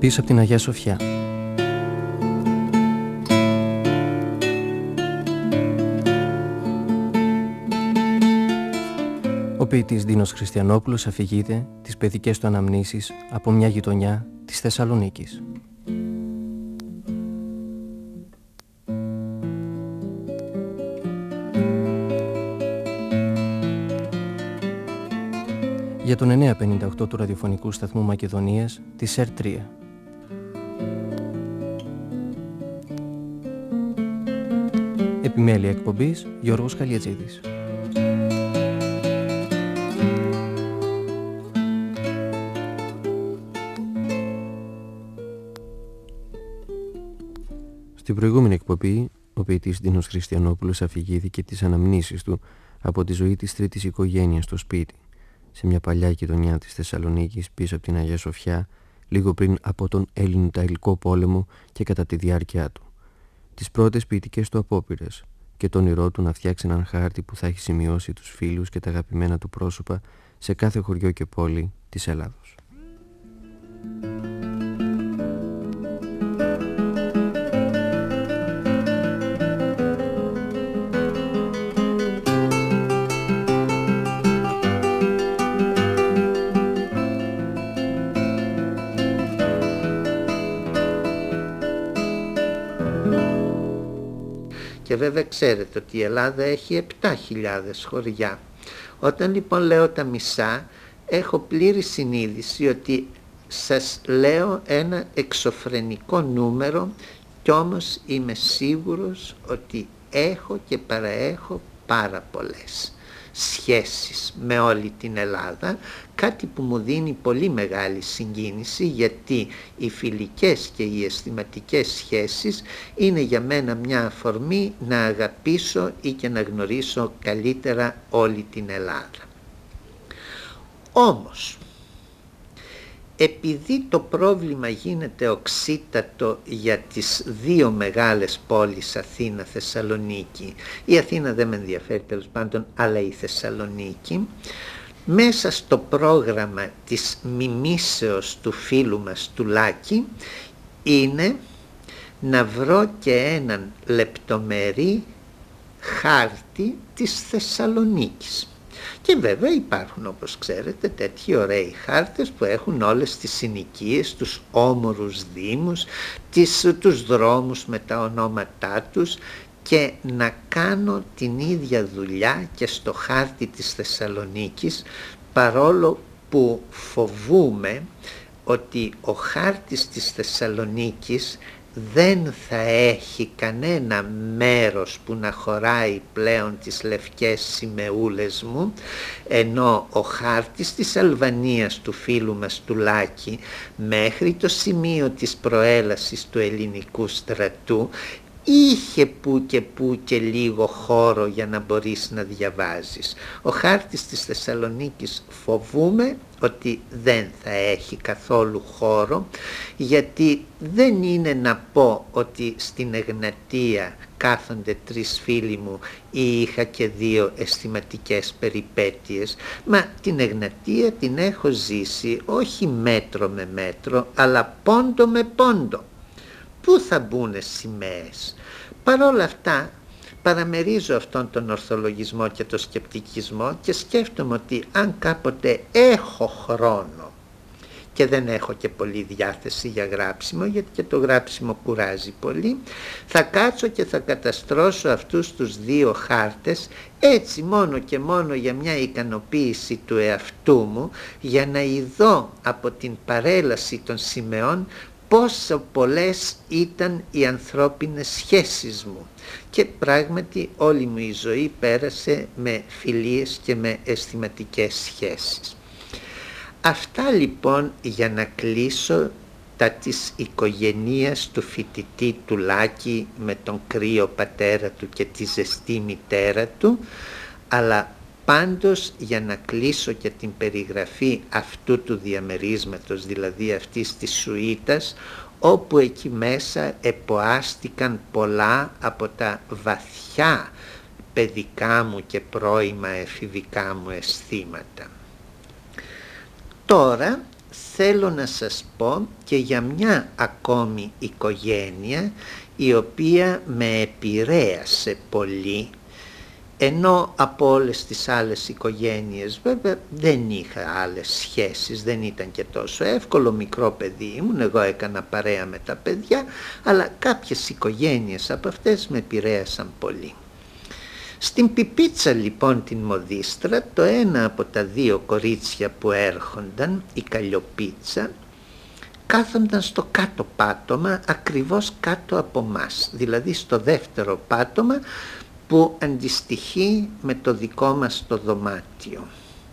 πίσω από την Αγία Σοφιά. Ο ποιητής Δίνος Χριστιανόπουλος αφηγείται τις παιδικές του αναμνήσεις από μια γειτονιά της Θεσσαλονίκης. Για τον 958 του ραδιοφωνικού σταθμού Μακεδονίας της ΕΡ3. Επιμέλεια εκπομπής Γιώργος Καλιατζίδης. Στην προηγούμενη εκπομπή, ο ποιητής Δίνος Χριστιανόπουλος αφηγήθηκε τις αναμνήσεις του από τη ζωή της τρίτης οικογένειας στο σπίτι, σε μια παλιά γειτονιά της Θεσσαλονίκης πίσω από την Αγία Σοφιά, λίγο πριν από τον Ελληνοταϊλικό πόλεμο και κατά τη διάρκεια του. Τις πρώτες ποιητικές του απόπειρες και το όνειρό του να φτιάξει έναν χάρτη που θα έχει σημειώσει τους φίλους και τα αγαπημένα του πρόσωπα σε κάθε χωριό και πόλη της Ελλάδος. Και βέβαια ξέρετε ότι η Ελλάδα έχει 7.000 χωριά. Όταν λοιπόν λέω τα μισά, έχω πλήρη συνείδηση ότι σας λέω ένα εξωφρενικό νούμερο, κι όμως είμαι σίγουρος ότι έχω και παραέχω πάρα πολλές σχέσεις με όλη την Ελλάδα, κάτι που μου δίνει πολύ μεγάλη συγκίνηση, γιατί οι φιλικές και οι αισθηματικές σχέσεις είναι για μένα μια αφορμή να αγαπήσω ή και να γνωρίσω καλύτερα όλη την Ελλάδα. Όμως, επειδή το πρόβλημα γίνεται οξύτατο για τις δύο μεγάλες πόλεις Αθήνα-Θεσσαλονίκη, η Αθήνα δεν με ενδιαφέρει τέλος πάντων, αλλά η Θεσσαλονίκη, μέσα στο πρόγραμμα της μιμήσεως του φίλου μας του Λάκη είναι να βρω και έναν λεπτομερή χάρτη της Θεσσαλονίκης. Και βέβαια υπάρχουν, όπως ξέρετε, τέτοιοι ωραίοι χάρτες που έχουν όλες τις συνοικίες, τους όμορους δήμους, τους δρόμους με τα ονόματά τους, και να κάνω την ίδια δουλειά και στο χάρτη της Θεσσαλονίκης, παρόλο που φοβούμαι ότι ο χάρτης της Θεσσαλονίκης δεν θα έχει κανένα μέρος που να χωράει πλέον τις λευκές σημεούλες μου, ενώ ο χάρτης της Αλβανίας του φίλου μας του Λάκη μέχρι το σημείο της προέλασης του ελληνικού στρατού είχε που και λίγο χώρο για να μπορείς να διαβάζεις. Ο χάρτης της Θεσσαλονίκης φοβούμαι ότι δεν θα έχει καθόλου χώρο, γιατί δεν είναι να πω ότι στην Εγνατία κάθονται 3 φίλοι μου ή είχα και 2 αισθηματικές περιπέτειες, μα την Εγνατία την έχω ζήσει όχι μέτρο με μέτρο, αλλά πόντο με πόντο. Πού θα μπουνε σημαίες? Παρ' όλα αυτά παραμερίζω αυτόν τον ορθολογισμό και τον σκεπτικισμό και σκέφτομαι ότι αν κάποτε έχω χρόνο και δεν έχω και πολύ διάθεση για γράψιμο, γιατί και το γράψιμο κουράζει πολύ, θα κάτσω και θα καταστρώσω αυτούς τους 2 χάρτες, έτσι μόνο και μόνο για μια ικανοποίηση του εαυτού μου, για να ειδώ από την παρέλαση των σημεών πόσο πολλές ήταν οι ανθρώπινες σχέσεις μου. Και πράγματι όλη μου η ζωή πέρασε με φιλίες και με αισθηματικές σχέσεις. Αυτά λοιπόν για να κλείσω τα της οικογενείας του φοιτητή του Λάκη με τον κρύο πατέρα του και τη ζεστή μητέρα του, αλλά πάντως για να κλείσω και την περιγραφή αυτού του διαμερίσματος, δηλαδή αυτής της σουίτας, όπου εκεί μέσα εποάστηκαν πολλά από τα βαθιά παιδικά μου και πρώιμα εφηβικά μου αισθήματα. Τώρα θέλω να σας πω και για μια ακόμη οικογένεια η οποία με επηρέασε πολύ, ενώ από όλες τις άλλες οικογένειες βέβαια δεν είχα άλλες σχέσεις, δεν ήταν και τόσο εύκολο, μικρό παιδί ήμουν, εγώ έκανα παρέα με τα παιδιά, αλλά κάποιες οικογένειες από αυτές με επηρέασαν πολύ. Στην Πιπίτσα λοιπόν την μοδίστρα, το ένα από τα δύο κορίτσια που έρχονταν, η Καλλιοπίτσα, κάθονταν στο κάτω πάτωμα, ακριβώς κάτω από μας, δηλαδή στο δεύτερο πάτωμα που αντιστοιχεί με το δικό μας το δωμάτιο.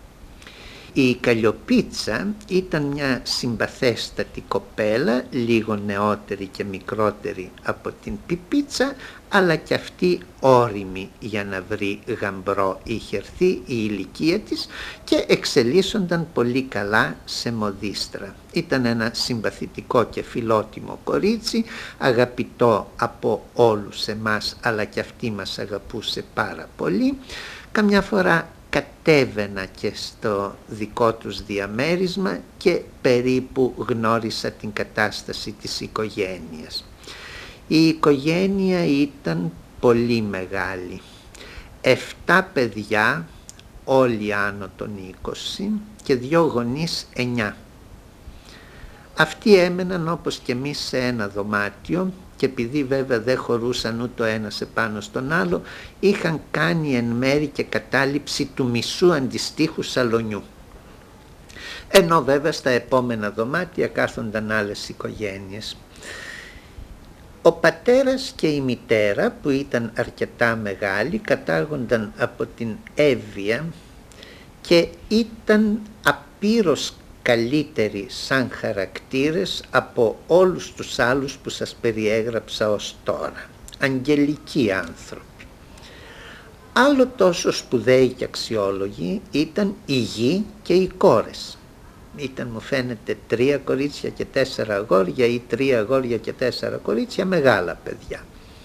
Η Καλλιοπίτσα ήταν μια συμπαθέστατη κοπέλα, λίγο νεότερη και μικρότερη από την Πιπίτσα, αλλά και αυτή όριμη για να βρει γαμπρό. Είχε έρθει η ηλικία της και εξελίσσονταν πολύ καλά σε μοδίστρα. Ήταν ένα συμπαθητικό και φιλότιμο κορίτσι, αγαπητό από όλους εμάς, αλλά και αυτή μας αγαπούσε πάρα πολύ. Καμιά φορά κατέβαινα και στο δικό τους διαμέρισμα και περίπου γνώρισα την κατάσταση της οικογένειας. Η οικογένεια ήταν πολύ μεγάλη. 7 παιδιά, όλοι άνω των 20 και 2 γονείς 9. Αυτοί έμεναν όπως και εμείς σε ένα δωμάτιο και επειδή βέβαια δεν χωρούσαν ούτε ο ένας επάνω στον άλλο, είχαν κάνει εν μέρη και κατάληψη του μισού αντιστοίχου σαλονιού. Ενώ βέβαια στα επόμενα δωμάτια κάθονταν άλλες οικογένειες. Ο πατέρας και η μητέρα που ήταν αρκετά μεγάλοι κατάγονταν από την Εύβοια και ήταν απείρως καλύτεροι σαν χαρακτήρες από όλους τους άλλους που σας περιέγραψα ως τώρα. Αγγελικοί άνθρωποι. Άλλο τόσο σπουδαίοι και αξιόλογοι ήταν η γη και οι κόρες. Ήταν, μου φαίνεται, 3 κορίτσια και 4 αγόρια ή 3 αγόρια και 4 κορίτσια, μεγάλα παιδιά.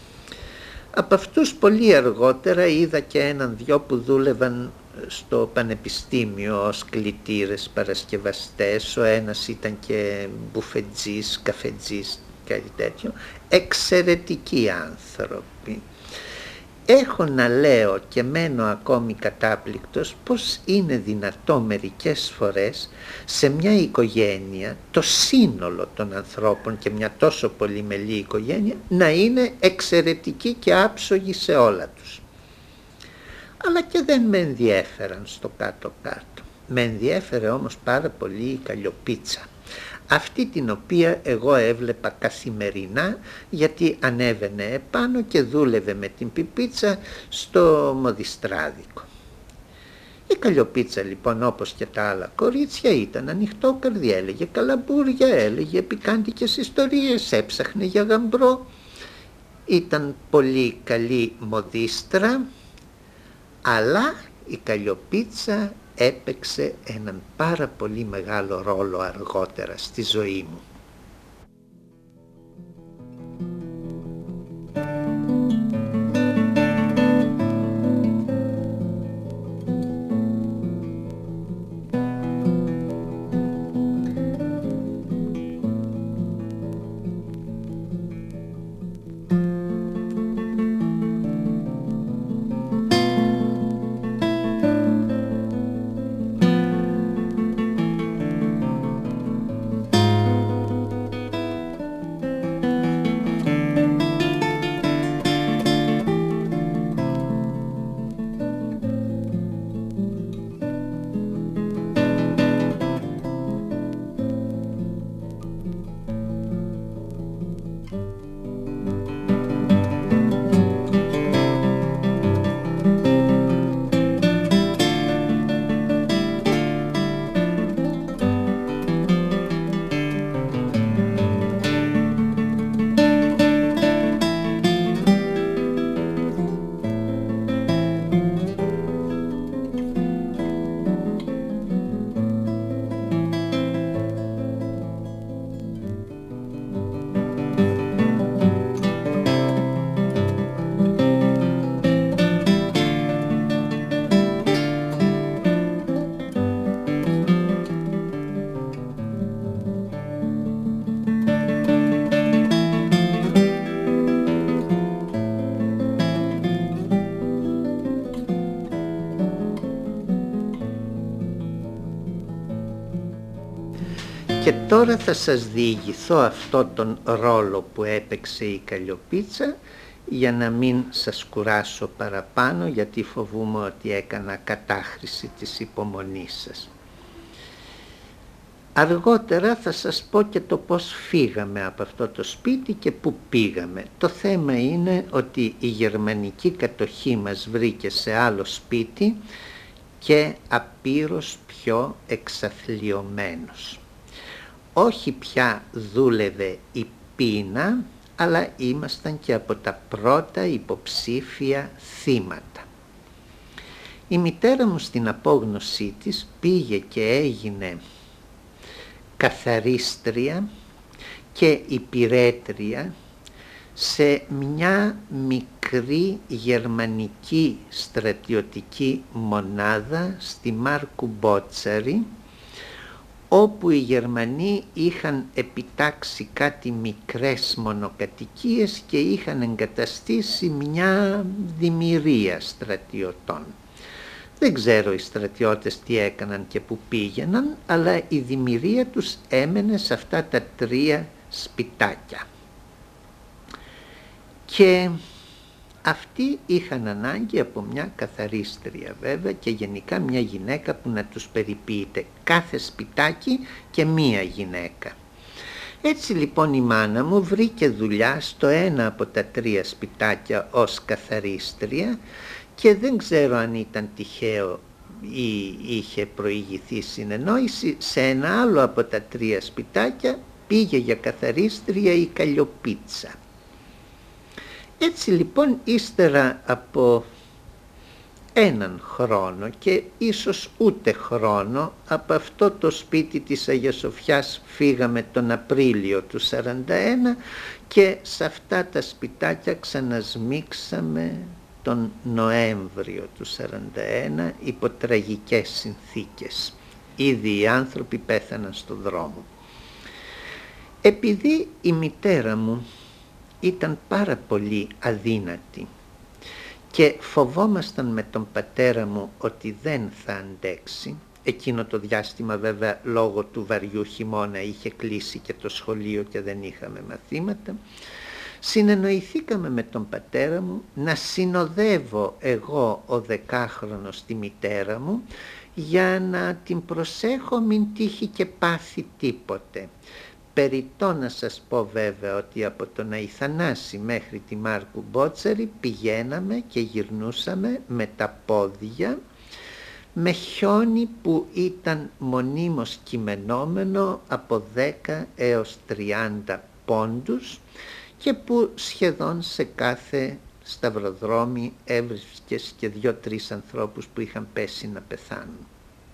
Από αυτούς πολύ αργότερα είδα και 1-2 που δούλευαν στο πανεπιστήμιο ως κλητήρες, παρασκευαστές, ο ένας ήταν και μπουφετζής, καφετζής, κάτι τέτοιο, εξαιρετικοί άνθρωποι. Έχω να λέω και μένω ακόμη κατάπληκτος πως είναι δυνατό μερικές φορές σε μια οικογένεια, το σύνολο των ανθρώπων και μια τόσο πολυμελή οικογένεια, να είναι εξαιρετική και άψογη σε όλα τους. Αλλά και δεν με ενδιέφεραν στο κάτω-κάτω. Με ενδιέφερε όμως πάρα πολύ η Καλλιοπίτσα, αυτή την οποία εγώ έβλεπα καθημερινά, γιατί ανέβαινε επάνω και δούλευε με την Πιπίτσα στο μοδιστράδικο. Η Καλλιοπίτσα λοιπόν, όπως και τα άλλα κορίτσια, ήταν ανοιχτόκαρδη, έλεγε καλαμπούρια, έλεγε πικάντικες ιστορίες, έψαχνε για γαμπρό, ήταν πολύ καλή μοδίστρα, αλλά η Καλλιοπίτσα έπαιξε έναν πάρα πολύ μεγάλο ρόλο αργότερα στη ζωή μου. Και τώρα θα σας διηγηθώ αυτό τον ρόλο που έπαιξε η Καλλιοπίτσα, για να μην σας κουράσω παραπάνω, γιατί φοβούμαι ότι έκανα κατάχρηση της υπομονής σας. Αργότερα θα σας πω και το πώς φύγαμε από αυτό το σπίτι και πού πήγαμε. Το θέμα είναι ότι η γερμανική κατοχή μας βρήκε σε άλλο σπίτι και απείρως πιο εξαθλιωμένος. Όχι πια δούλευε η πείνα, αλλά ήμασταν και από τα πρώτα υποψήφια θύματα. Η μητέρα μου στην απόγνωσή της πήγε και έγινε καθαρίστρια και υπηρέτρια σε μια μικρή γερμανική στρατιωτική μονάδα στη Μάρκου Μπότσαρη, όπου οι Γερμανοί είχαν επιτάξει κάτι μικρές μονοκατοικίες και είχαν εγκαταστήσει μια δημιουργία στρατιωτών. Δεν ξέρω οι στρατιώτες τι έκαναν και που πήγαιναν, αλλά η δημιουργία τους έμενε σε αυτά τα 3 σπιτάκια. Και αυτοί είχαν ανάγκη από μια καθαρίστρια βέβαια και γενικά μια γυναίκα που να τους περιποιείται κάθε σπιτάκι και μία γυναίκα. Έτσι λοιπόν η μάνα μου βρήκε δουλειά στο ένα από τα 3 σπιτάκια ως καθαρίστρια και δεν ξέρω αν ήταν τυχαίο ή είχε προηγηθεί συνεννόηση, σε ένα άλλο από τα 3 σπιτάκια πήγε για καθαρίστρια η Καλλιοπίτσα. Έτσι λοιπόν ύστερα από 1 χρόνο και ίσως ούτε χρόνο από αυτό το σπίτι της Αγίας Σοφιάς φύγαμε τον Απρίλιο του 41 και σε αυτά τα σπιτάκια ξανασμίξαμε τον Νοέμβριο του 41 υπό τραγικές συνθήκες. Ήδη οι άνθρωποι πέθαναν στο δρόμο. Επειδή η μητέρα μου ήταν πάρα πολύ αδύνατη και φοβόμασταν με τον πατέρα μου ότι δεν θα αντέξει, εκείνο το διάστημα βέβαια λόγω του βαριού χειμώνα είχε κλείσει και το σχολείο και δεν είχαμε μαθήματα, συνεννοηθήκαμε με τον πατέρα μου να συνοδεύω εγώ ο 10χρονος τη μητέρα μου για να την προσέχω μην τύχει και πάθει τίποτε. Περιττό να σας πω βέβαια ότι από τον Αϊθανάση μέχρι τη Μάρκου Μπότσαρη πηγαίναμε και γυρνούσαμε με τα πόδια, με χιόνι που ήταν μονίμως κειμενόμενο από 10 έως 30 πόντους και που σχεδόν σε κάθε σταυροδρόμι έβρισκες και 2-3 ανθρώπους που είχαν πέσει να πεθάνουν.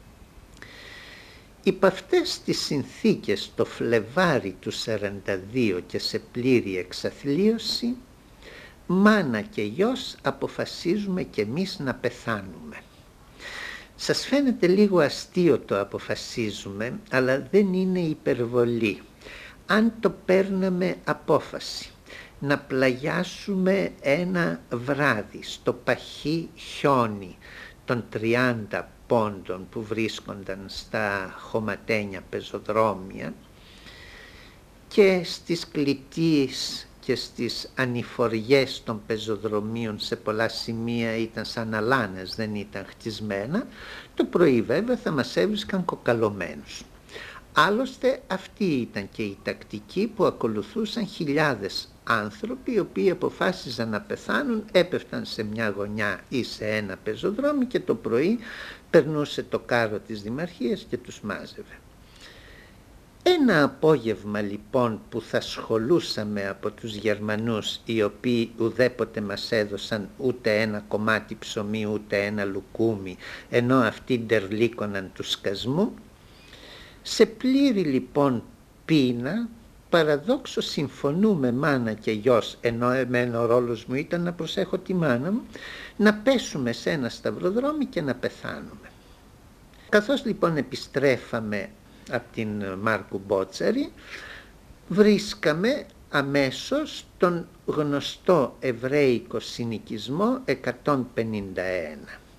Υπ' αυτές τις συνθήκες το Φλεβάρι του 42 και σε πλήρη εξαθλίωση, μάνα και γιος αποφασίζουμε και εμείς να πεθάνουμε. Σας φαίνεται λίγο αστείο το αποφασίζουμε, αλλά δεν είναι υπερβολή. Αν το παίρναμε απόφαση να πλαγιάσουμε ένα βράδυ στο παχύ χιόνι των 30 πόντων που βρίσκονταν στα χωματένια πεζοδρόμια και στις κλητίες και στις ανηφοριές των πεζοδρομίων σε πολλά σημεία ήταν σαν αλάνες, δεν ήταν χτισμένα, το πρωί βέβαια θα μας έβρισκαν κοκαλωμένους. Άλλωστε αυτή ήταν και η τακτική που ακολουθούσαν χιλιάδες άνθρωποι οι οποίοι αποφάσιζαν να πεθάνουν, έπεφταν σε μια γωνιά ή σε ένα πεζοδρόμι και το πρωί περνούσε το κάρο της Δημαρχίας και τους μάζευε. Ένα απόγευμα λοιπόν που θα σχολούσαμε από τους Γερμανούς, οι οποίοι ουδέποτε μας έδωσαν ούτε ένα κομμάτι ψωμί ούτε ένα λουκούμι, ενώ αυτοί ντερλίκωναν του σκασμού, σε πλήρη λοιπόν πείνα, παραδόξως συμφωνούμε μάνα και γιος, ενώ εμένα ο ρόλος μου ήταν να προσέχω τη μάνα μου, να πέσουμε σε ένα σταυροδρόμι και να πεθάνουμε. Καθώς λοιπόν επιστρέφαμε από την Μάρκου Μπότσαρη, βρίσκαμε αμέσως τον γνωστό εβραίικο συνοικισμό 151.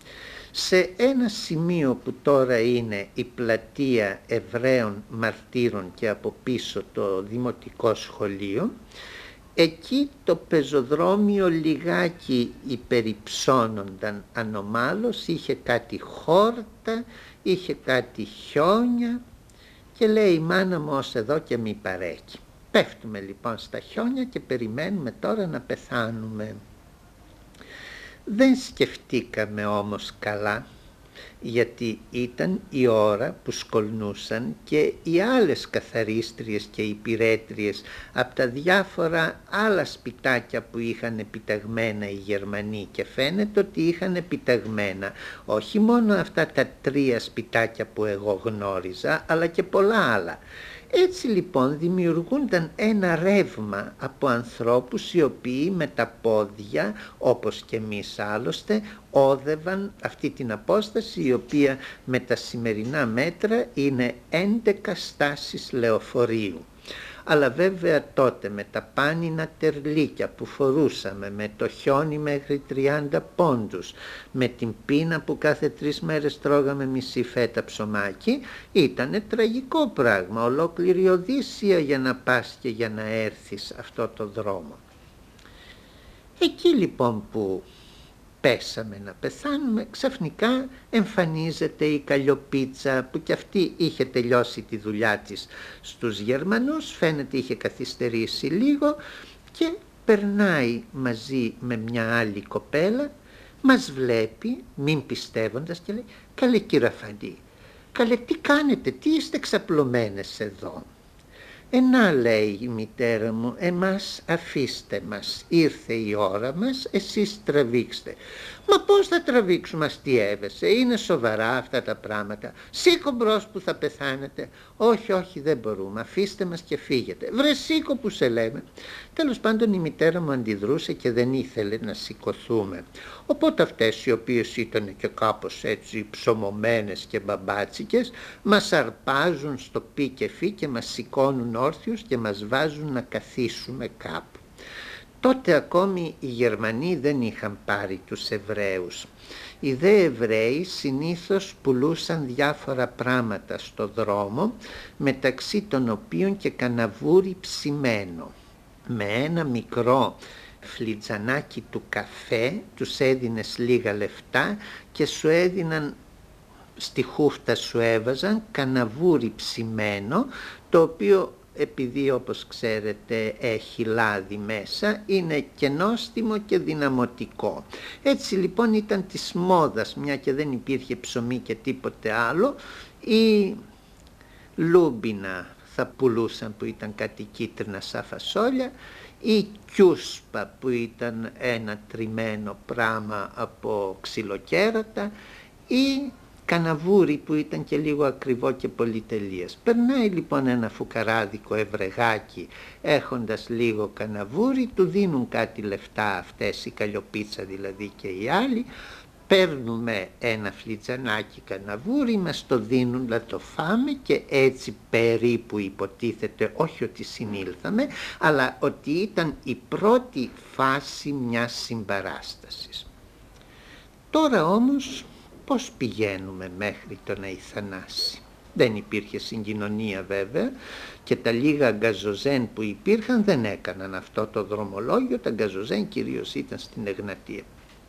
σε ένα σημείο που τώρα είναι η πλατεία Εβραίων Μαρτύρων και από πίσω το Δημοτικό Σχολείο, εκεί το πεζοδρόμιο λιγάκι υπεριψώνονταν ανομάλως, είχε κάτι χόρτα, είχε κάτι χιόνια και λέει η μάνα μου ως εδώ και μη παρέκει. Πέφτουμε λοιπόν στα χιόνια και περιμένουμε τώρα να πεθάνουμε. Δεν σκεφτήκαμε όμως καλά, γιατί ήταν η ώρα που σκολνούσαν και οι άλλες καθαρίστριες και υπηρέτριες από τα διάφορα άλλα σπιτάκια που είχαν επιταγμένα οι Γερμανοί, και φαίνεται ότι είχαν επιταγμένα όχι μόνο αυτά τα 3 σπιτάκια που εγώ γνώριζα, αλλά και πολλά άλλα. Έτσι λοιπόν δημιουργούνταν ένα ρεύμα από ανθρώπους οι οποίοι με τα πόδια, όπως και εμείς άλλωστε, όδευαν αυτή την απόσταση, η οποία με τα σημερινά μέτρα είναι 11 στάσεις λεωφορείου. Αλλά βέβαια τότε με τα πάνινα τερλίκια που φορούσαμε, με το χιόνι μέχρι 30 πόντους, με την πείνα που κάθε 3 μέρες τρώγαμε μισή φέτα ψωμάκι, ήτανε τραγικό πράγμα, ολόκληρη οδύσσια για να πας και για να έρθεις αυτό το δρόμο. Εκεί λοιπόν που πέσαμε να πεθάνουμε, ξαφνικά εμφανίζεται η Καλλιοπίτσα, που κι αυτή είχε τελειώσει τη δουλειά της στους Γερμανούς, φαίνεται είχε καθυστερήσει λίγο, και περνάει μαζί με μια άλλη κοπέλα, μας βλέπει μην πιστεύοντας και λέει «Καλέ κύριε Αφαντή, καλέ τι κάνετε, τι είστε ξαπλωμένες εδώ?» «Να», λέει η μητέρα μου, «εμάς αφήστε μας, ήρθε η ώρα μας, εσείς τραβήξτε». «Μα πώς θα τραβήξουμε?» αστιεύεσαι, «είναι σοβαρά αυτά τα πράγματα, σήκω μπρος που θα πεθάνετε». «Όχι, όχι, δεν μπορούμε, αφήστε μας και φύγετε». «Βρε σήκω που σε λέμε». Τέλος πάντων η μητέρα μου αντιδρούσε και δεν ήθελε να σηκωθούμε. Οπότε αυτές οι οποίες ήταν και κάπως έτσι ψωμωμένες και μπαμπάτσικες μας αρπάζουν στο πι και φι και μας σηκώνουν όρθιους και μας βάζουν να καθίσουμε κάπου. Τότε ακόμη οι Γερμανοί δεν είχαν πάρει τους Εβραίους. Οι δε Εβραίοι συνήθως πουλούσαν διάφορα πράγματα στο δρόμο, μεταξύ των οποίων και καναβούρι ψημένο. Με ένα μικρό φλιτζανάκι του καφέ τους έδινες λίγα λεφτά και σου έδιναν, στη χούφτα σου έβαζαν καναβούρι ψημένο, το οποίο επειδή όπως ξέρετε έχει λάδι μέσα, είναι και νόστιμο και δυναμωτικό. Έτσι λοιπόν ήταν της μόδας, μια και δεν υπήρχε ψωμί και τίποτε άλλο, η λούμπινα θα πουλούσαν που ήταν κάτι κίτρινα σαν φασόλια, η κιούσπα που ήταν ένα τριμμένο πράμα από ξυλοκέρατα, ή καναβούρι που ήταν και λίγο ακριβό και πολυτελείας. Περνάει λοιπόν ένα φουκαράδικο ευρεγάκι έχοντας λίγο καναβούρι, του δίνουν κάτι λεφτά αυτές, η Καλλιοπίτσα δηλαδή και οι άλλοι, παίρνουμε ένα φλιτζανάκι καναβούρι, μας το δίνουν να το φάμε και έτσι περίπου υποτίθεται, όχι ότι συνήλθαμε, αλλά ότι ήταν η πρώτη φάση μιας συμπαράστασης. Τώρα όμως πώς πηγαίνουμε μέχρι τον Αϊθανάση? Δεν υπήρχε συγκοινωνία βέβαια και τα λίγα γκαζοζέν που υπήρχαν δεν έκαναν αυτό το δρομολόγιο, τα γκαζοζέν κυρίως ήταν στην Εγνατία.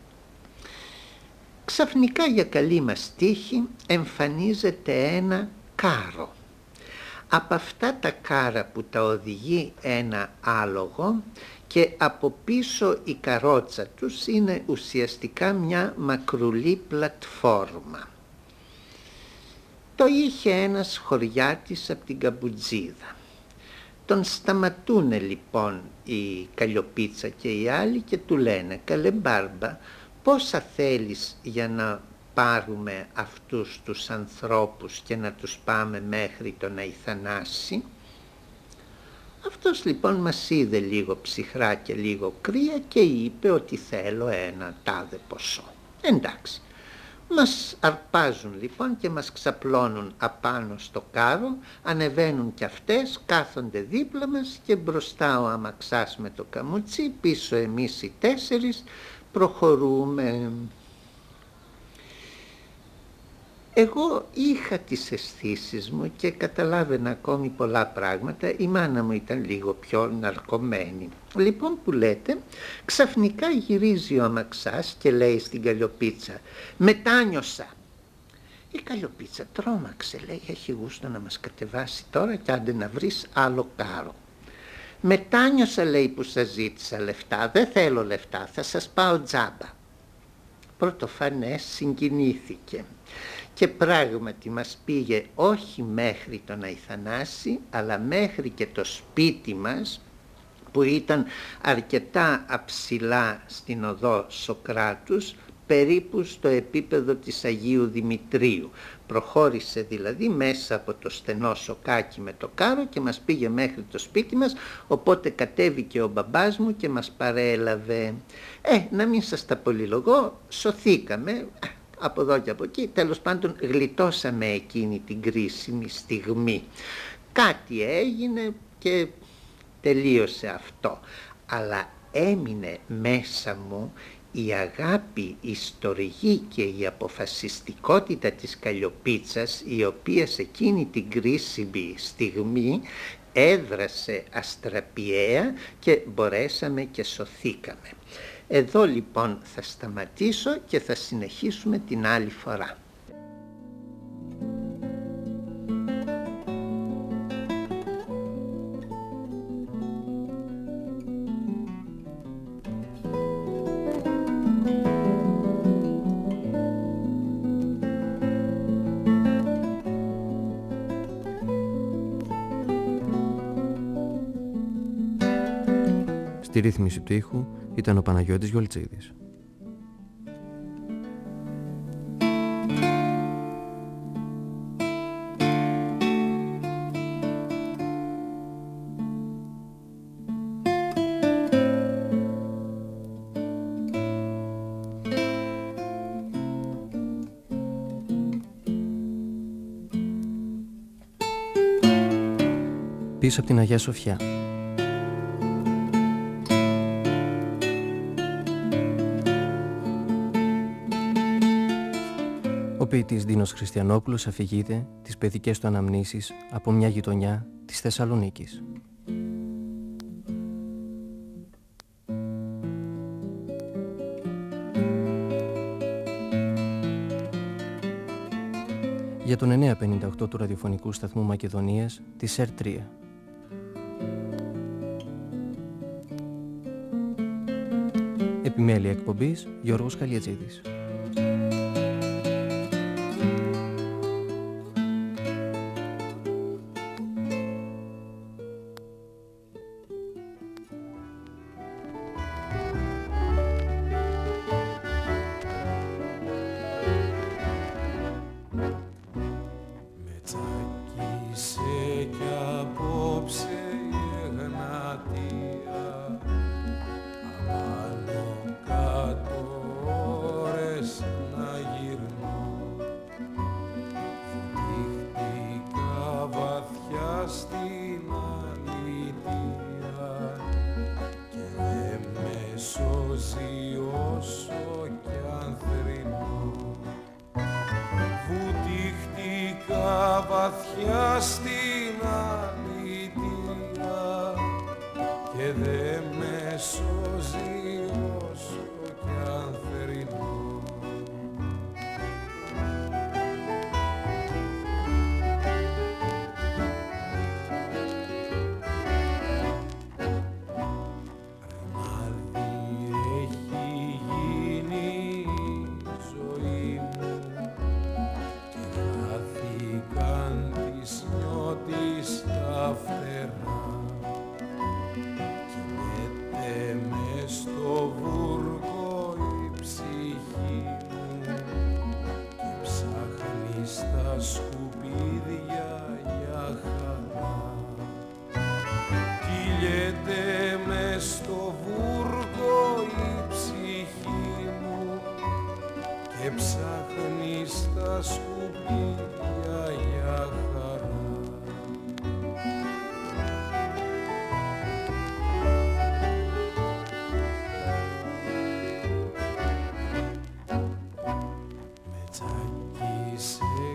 Ξαφνικά για καλή μας τύχη εμφανίζεται ένα κάρο. Από αυτά τα κάρα που τα οδηγεί ένα άλογο και από πίσω η καρότσα τους είναι ουσιαστικά μια μακρουλή πλατφόρμα. Το είχε ένας χωριάτης από την Καμπουτζίδα. Τον σταματούνε λοιπόν η Καλλιοπίτσα και οι άλλοι και του λένε «Καλέ μπάρμπα, πόσα θέλεις για να πάρουμε αυτούς τους ανθρώπους και να τους πάμε μέχρι τον Αϊθανάση?» Αυτός λοιπόν μας είδε λίγο ψυχρά και λίγο κρύα και είπε ότι θέλω ένα τάδε ποσό. Εντάξει. Μας αρπάζουν λοιπόν και μας ξαπλώνουν απάνω στο κάρο, ανεβαίνουν κι αυτές, κάθονται δίπλα μας και μπροστά ο αμαξάς με το καμούτσι, πίσω εμείς οι 4 προχωρούμε. Εγώ είχα τις αισθήσεις μου και καταλάβαινα ακόμη πολλά πράγματα. Η μάνα μου ήταν λίγο πιο ναρκωμένη. Λοιπόν, που λέτε, ξαφνικά γυρίζει ο αμαξάς και λέει στην Καλλιοπίτσα, «Μετάνιωσα». Η Καλλιοπίτσα τρόμαξε, λέει, «Έχει γούστο να μας κατεβάσει τώρα και άντε να βρεις άλλο κάρο». «Μετάνιωσα», λέει, «που σας ζήτησα λεφτά. Δεν θέλω λεφτά, θα σας πάω τζάμπα». Πρωτοφανές συγκινήθηκε και πράγματι μας πήγε όχι μέχρι τον Αϊθανάση, αλλά μέχρι και το σπίτι μας, που ήταν αρκετά αψηλά στην οδό Σοκράτους, περίπου στο επίπεδο της Αγίου Δημητρίου. Προχώρησε δηλαδή μέσα από το στενό σοκάκι με το κάρο και μας πήγε μέχρι το σπίτι μας, οπότε κατέβηκε ο μπαμπάς μου και μας παρέλαβε. Να μην σας τα πολυλογώ, σωθήκαμε από εδώ και από εκεί, τέλος πάντων γλιτώσαμε εκείνη την κρίσιμη στιγμή. Κάτι έγινε και τελείωσε αυτό, αλλά έμεινε μέσα μου η αγάπη, η στοργή και η αποφασιστικότητα της Καλλιοπίτσας, η οποία σε εκείνη την κρίσιμη στιγμή έδρασε αστραπιαία και μπορέσαμε και σωθήκαμε. Εδώ λοιπόν θα σταματήσω και θα συνεχίσουμε την άλλη φορά. Στη ρύθμιση του ήχου ήταν ο Παναγιώτης Γιολτσίδης. Πίσω από την Αγία Σοφιά. Ο ποιητής Δίνος Χριστιανόπουλος αφηγείται τις παιδικές του αναμνήσεις από μια γειτονιά της Θεσσαλονίκης. Για τον 958 του ραδιοφωνικού σταθμού Μακεδονίας της ΕΡ3. Επιμέλεια εκπομπής Γιώργος Καλιατζίδης. Βαθιά στην αλήθεια και δε με σώζει όσο κι αν θρηνώ. Say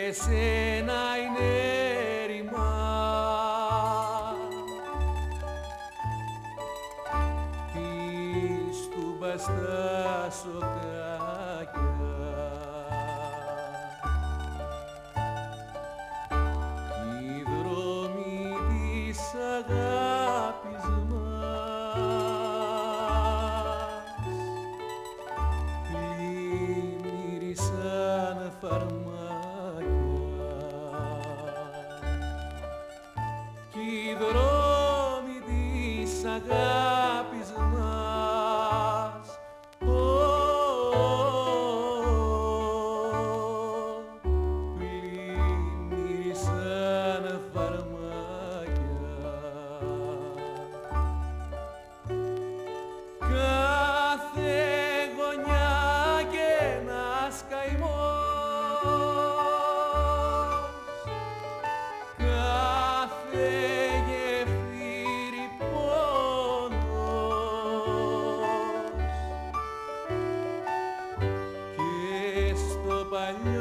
σένα είναι ρημά. Της του μπαστά σοκάκια κι οι δρόμοι της αγάπης μας πλημμύρισαν φαρμάκια κι οι δρόμοι της αγάπης μας πλημμύρισαν φαρμάκια. Κάθε γωνιά και ένας καημός, κάθε γεφύρι πόνος και στο παλιό